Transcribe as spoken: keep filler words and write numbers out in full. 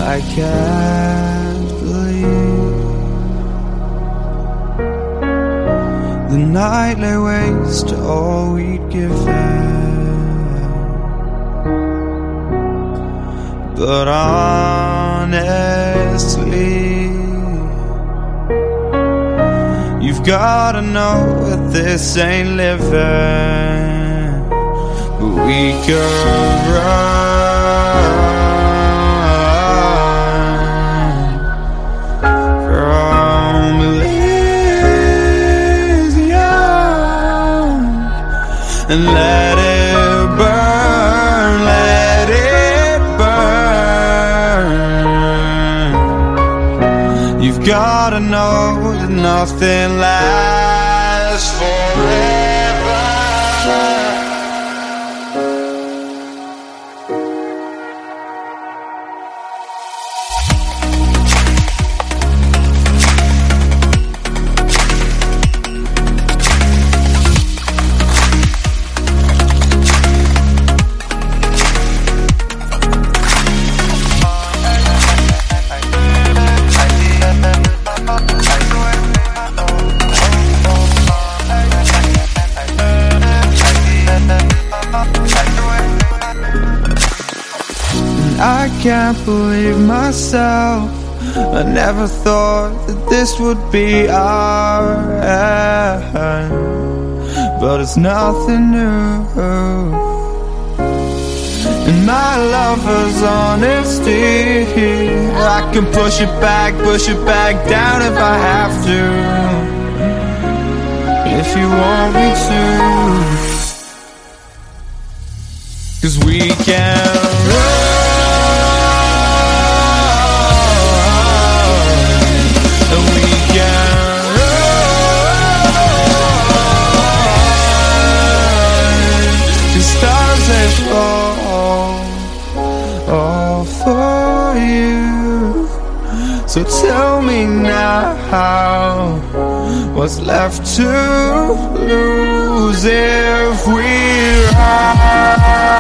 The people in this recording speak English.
I can't believe the night lay waste to all we'd given. But honestly, you've gotta know that this ain't living. But we could run from Elysium and let it burn, let it burn. You've gotta know that nothing lasts forever. I can't believe myself. I never thought that this would be our end, but it's nothing new. And my lover's honesty, I can push it back, push it back down if I have to, if you want me to. 'Cause we can run, and we can run. The stars they fall, all for you. So tell me now, what's left to lose if we run?